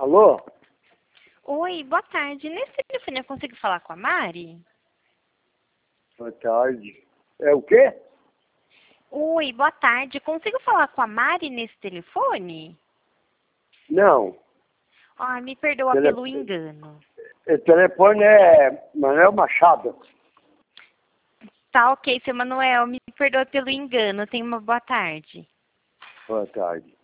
Alô? Oi, boa tarde. Nesse telefone eu consigo falar com a Mari? Boa tarde. É o quê? Oi, boa tarde. Consigo falar com a Mari nesse telefone? Não. Ah, me perdoa Tele... pelo engano. O telefone é Manuel Machado. Tá ok, seu Manuel. Me perdoa pelo engano. Tenha uma boa tarde. Boa tarde.